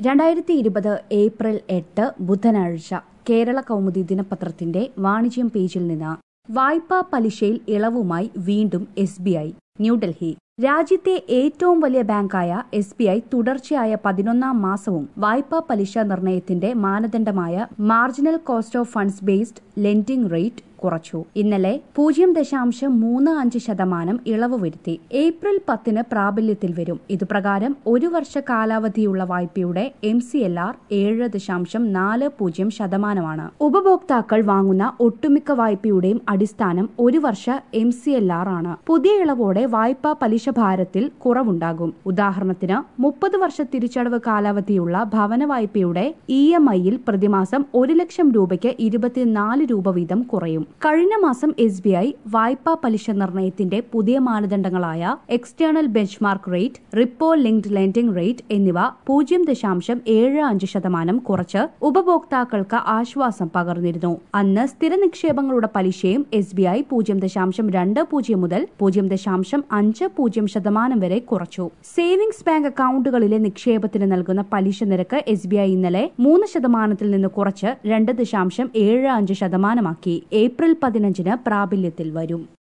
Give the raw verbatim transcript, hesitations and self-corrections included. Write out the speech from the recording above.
രണ്ടായിരത്തി ഇരുപത് ഏപ്രിൽ എട്ട് ബുധനാഴ്ച കേരള കൗമുദി ദിനപത്രത്തിന്റെ വാണിജ്യം പേജിൽ നിന്ന് വായ്പാ പലിശയിൽ ഇളവുമായി വീണ്ടും എസ് ബി ഐ ന്യൂഡൽഹി രാജ്യത്തെ ഏറ്റവും വലിയ ബാങ്കായ എസ് ബി ഐ തുടർച്ചയായ പതിനൊന്നാം മാസവും വായ്പാ പലിശ നിർണയത്തിന്റെ മാനദണ്ഡമായ marginal cost of funds based lending rate കുറച്ചു. ഇന്നലെ പൂജ്യം ദശാംശം മൂന്ന് അഞ്ച് ശതമാനം ഇളവ് വരുത്തി. ഏപ്രിൽ പത്തിന് പ്രാബല്യത്തിൽ വരും. ഇതുപ്രകാരം ഒരു വർഷ കാലാവധിയുള്ള വായ്പയുടെ എം സി എൽ ആർ ഏഴ് ദശാംശം നാല് പൂജ്യം ശതമാനമാണ്. ഉപഭോക്താക്കൾ വാങ്ങുന്ന ഒട്ടുമിക്ക വായ്പയുടെയും അടിസ്ഥാനം ഒരു വർഷ എം സി എൽ ആർ ആണ്. പുതിയ ഇളവോടെ വായ്പാ പലിശ ഭാരത്തിൽ കുറവുണ്ടാകും. ഉദാഹരണത്തിന് മുപ്പത് വർഷ തിരിച്ചടവ് കാലാവധിയുള്ള ഭവന വായ്പയുടെ ഇ എം ഐയിൽ പ്രതിമാസം ഒരു ലക്ഷം രൂപയ്ക്ക് ഇരുപത്തിനാല് രൂപ വീതം കുറയും. കഴിഞ്ഞ മാസം എസ് ബി ഐ വായ്പാ പലിശ നിർണയത്തിന്റെ പുതിയ മാനദണ്ഡങ്ങളായ external benchmark rate, repo linked lending rate എന്നിവ പൂജ്യം ദശാംശം ഏഴ് അഞ്ച് ശതമാനം കുറച്ച് ഉപഭോക്താക്കൾക്ക് ആശ്വാസം പകർന്നിരുന്നു. അന്ന് സ്ഥിര നിക്ഷേപങ്ങളുടെ പലിശയും എസ് ബി ഐ പൂജ്യം ദശാംശം രണ്ട് പൂജ്യം മുതൽ പൂജ്യം ദശാംശം അഞ്ച് പൂജ്യം ശതമാനം വരെ കുറച്ചു. സേവിംഗ്സ് ബാങ്ക് അക്കൌണ്ടുകളിലെ നിക്ഷേപത്തിന് നൽകുന്ന പലിശ നിരക്ക് എസ് ബി ഐ ഇന്നലെ മൂന്ന് ശതമാനത്തിൽ നിന്ന് കുറച്ച് രണ്ട് ദശാംശം ഏഴ് അഞ്ച് ശതമാനമാക്കി. ഏപ്രിൽ പതിനഞ്ചിന് പ്രാബല്യത്തിൽ വരും.